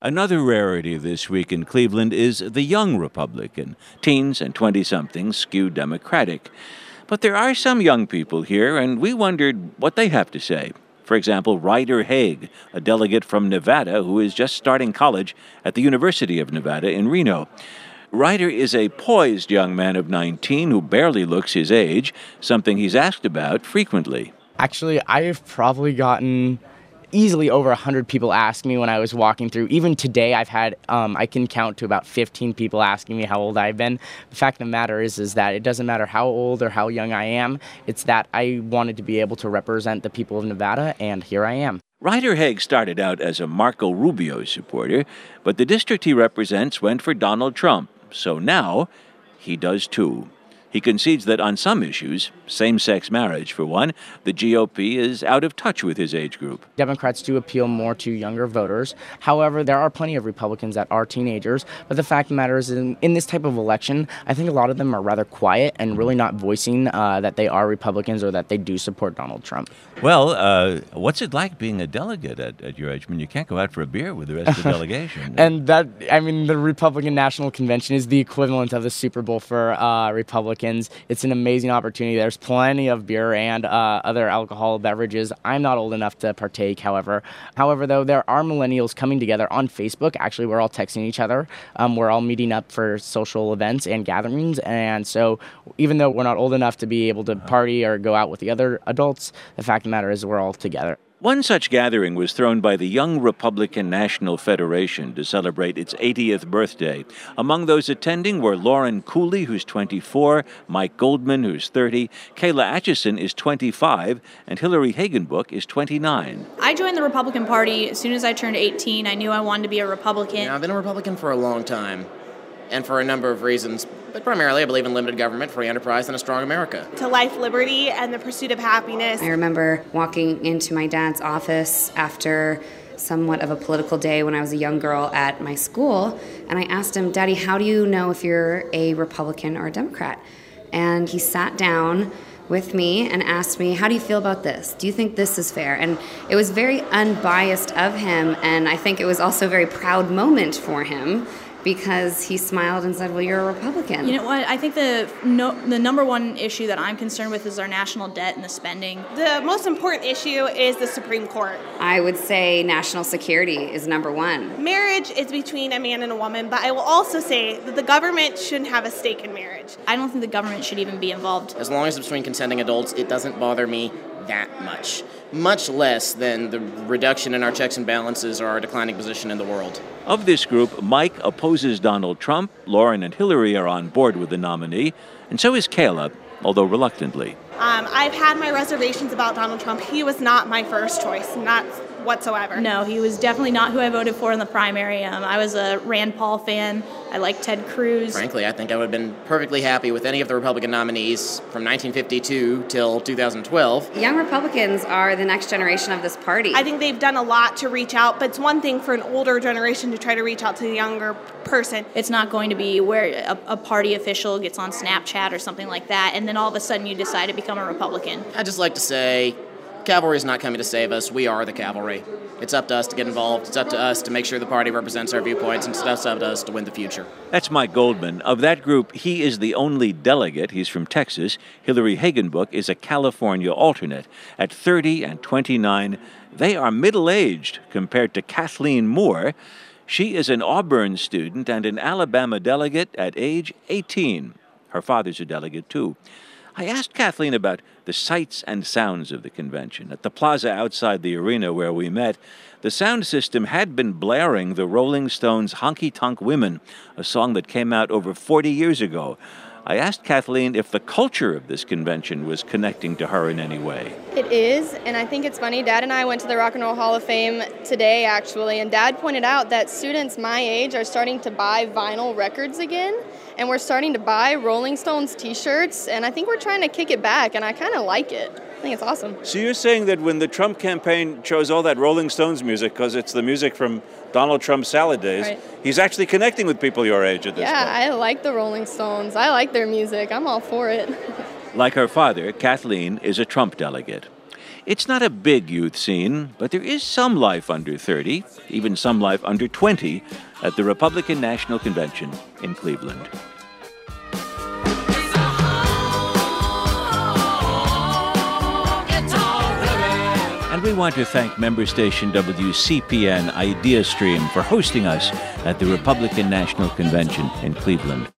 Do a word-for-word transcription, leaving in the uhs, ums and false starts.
Another rarity this week in Cleveland is the young Republican. Teens and twenty-somethings skew Democratic. But there are some young people here, and we wondered what they have to say. For example, Ryder Haig, a delegate from Nevada who is just starting college at the University of Nevada in Reno. Ryder is a poised young man of nineteen who barely looks his age, something he's asked about frequently. Actually, I've probably gotten easily over one hundred people ask me when I was walking through. Even today, I've had, um, I can count to about fifteen people asking me how old I've been. The fact of the matter is, is that it doesn't matter how old or how young I am. It's that I wanted to be able to represent the people of Nevada, and here I am. Ryder Haig started out as a Marco Rubio supporter, but the district he represents went for Donald Trump. So now, he does too. He concedes that on some issues, same-sex marriage for one, the G O P is out of touch with his age group. Democrats do appeal more to younger voters. However, there are plenty of Republicans that are teenagers. But the fact of the matter is, in, in this type of election, I think a lot of them are rather quiet and really not voicing uh, that they are Republicans or that they do support Donald Trump. Well, uh, what's it like being a delegate at, at your age? I mean, you can't go out for a beer with the rest of the delegation. And that, I mean, the Republican National Convention is the equivalent of the Super Bowl for uh, Republicans. It's an amazing opportunity. There's plenty of beer and uh, other alcohol beverages. I'm not old enough to partake, however. However, though, there are millennials coming together on Facebook. Actually, we're all texting each other. Um, we're all meeting up for social events and gatherings. And so even though we're not old enough to be able to party or go out with the other adults, the fact of the matter is we're all together. One such gathering was thrown by the Young Republican National Federation to celebrate its eightieth birthday. Among those attending were Lauren Cooley, who's twenty-four, Mike Goldman, who's thirty, Kayla Atchison is twenty-five, and Hillary Hagenbuch is twenty-nine. I joined the Republican Party as soon as I turned eighteen. I knew I wanted to be a Republican. Yeah, I've been a Republican for a long time, and for a number of reasons. But primarily, I believe in limited government, free enterprise, and a strong America. To life, liberty, and the pursuit of happiness. I remember walking into my dad's office after somewhat of a political day when I was a young girl at my school, and I asked him, "Daddy, how do you know if you're a Republican or a Democrat?" And he sat down with me and asked me, "How do you feel about this? Do you think this is fair?" And it was very unbiased of him, and I think it was also a very proud moment for him, because he smiled and said, "Well, you're a Republican." You know what? I think the no, the number one issue that I'm concerned with is our national debt and the spending. The most important issue is the Supreme Court. I would say national security is number one. Marriage is between a man and a woman, but I will also say that the government shouldn't have a stake in marriage. I don't think the government should even be involved. As long as it's between consenting adults, it doesn't bother me that much. Much less than the reduction in our checks and balances or our declining position in the world. Of this group, Mike opposes Donald Trump, Lauren and Hillary are on board with the nominee, and so is Kayla, although reluctantly. Um, I've had my reservations about Donald Trump. He was not my first choice, not whatsoever. No, he was definitely not who I voted for in the primary. Um, I was a Rand Paul fan. I like Ted Cruz. Frankly, I think I would have been perfectly happy with any of the Republican nominees from nineteen fifty-two till two thousand twelve. Young Republicans are the next generation of this party. I think they've done a lot to reach out, but it's one thing for an older generation to try to reach out to the younger person. It's not going to be where a, a party official gets on Snapchat or something like that, and then all of a sudden you decide to become a Republican. I'd just like to say, cavalry is not coming to save us. We are the cavalry. It's up to us to get involved. It's up to us to make sure the party represents our viewpoints, and it's up to us to win the future. That's Mike Goldman. Of that group, he is the only delegate. He's from Texas. Hillary Hagenbuch is a California alternate. At thirty and twenty-nine, they are middle-aged compared to Kathleen Moore. She is an Auburn student and an Alabama delegate at age eighteen. Her father's a delegate, too. I asked Kathleen about the sights and sounds of the convention. At the plaza outside the arena where we met, the sound system had been blaring the Rolling Stones' Honky Tonk Women, a song that came out over forty years ago. I asked Kathleen if the culture of this convention was connecting to her in any way. It is, and I think it's funny. Dad and I went to the Rock and Roll Hall of Fame today, actually, and Dad pointed out that students my age are starting to buy vinyl records again, and we're starting to buy Rolling Stones t-shirts, and I think we're trying to kick it back, and I kind of like it. I think it's awesome. So you're saying that when the Trump campaign chose all that Rolling Stones music, because it's the music from Donald Trump's salad days, right, he's actually connecting with people your age at this yeah, point. Yeah, I like the Rolling Stones. I like their music. I'm all for it. Like her father, Kathleen is a Trump delegate. It's not a big youth scene, but there is some life under thirty, even some life under twenty, at the Republican National Convention in Cleveland. And we want to thank member station W C P N IdeaStream for hosting us at the Republican National Convention in Cleveland.